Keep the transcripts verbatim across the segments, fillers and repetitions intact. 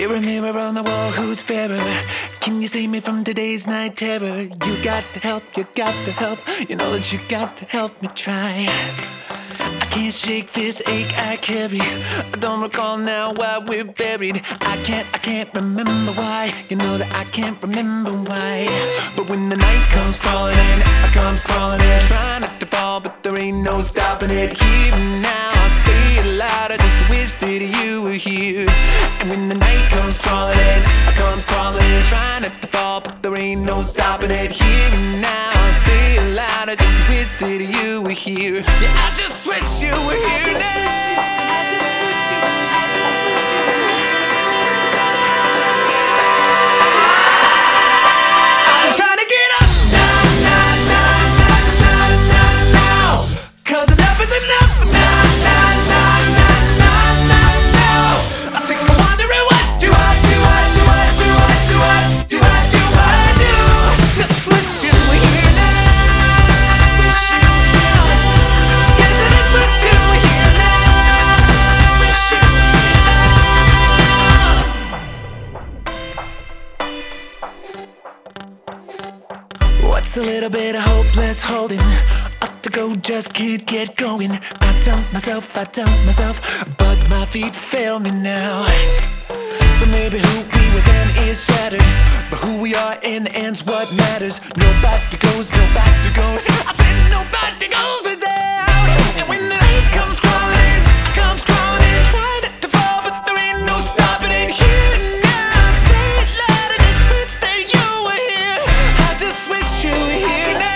Mirror, mirror on the wall, who's fairer? Can you save me from today's night terror? You got to help, you got to help. You know that you got to help me try. I can't shake this ache I carry. I don't recall now why we're buried. I can't, I can't remember why. You know that I can't remember why. But when the night comes crawling in, I comes crawling in, trying not to fall, but there ain't no stopping it. Here and now, I say it loud, I just wish that you were here. And when the night comes crawling in, I comes crawling in, trying not to fall, but there ain't no stopping it. Here and now, I say it loud, I just wish that you were here. Yeah, I just wish you were here now. I'm trying to get up now, now, now, now, now, now, now. Cause enough is enough now, now, now, now, now, now, now. I think I'm wondering what do I, do I, do I, do I, do I, do I, do I do? Just wish you were here now. Wish you were here. Yes, it is wish you were here now. Wish you were here. What's a little bit of hope less holding? Up to go, just can't get going. I tell myself, I tell myself, but my feet fail me now. So maybe who we were then is shattered, but who we are in the end's what matters. Nobody goes, nobody goes. I said nobody goes without. And when the night comes crawling, I comes crawling, trying not to fall, but there ain't no stopping it. Here and now, say it loud, I just wish that you were here. I just wish you were here now.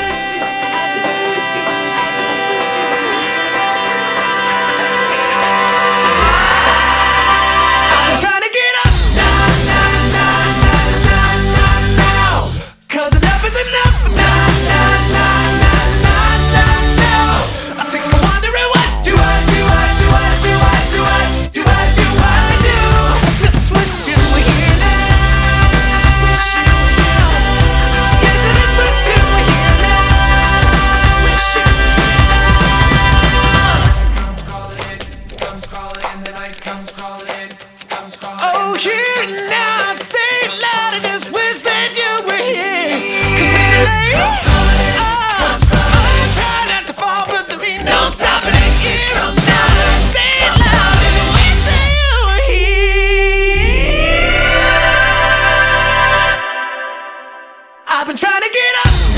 I'm trying to get up now, now, now, now, now, now, now. Cause enough is enough now, now, now, now, now, now, now. I think I'm wondering what do I, do I, do I, do I, do I, do I, do I do? Just wish you were here now. Wish you were here. Yes, it is wish you were here now. Wish you were here. Comes crawling in, comes crawling in, the night comes crawling in, comes crawling in. Oh, here now, say it loud, I just wish that you were here. Cause when the night comes crawling in, comes crawling in, I'm trying not to fall, but there ain't no stopping it. Here comes now, say it loud, I just wish that you were here. I've been trying to get up.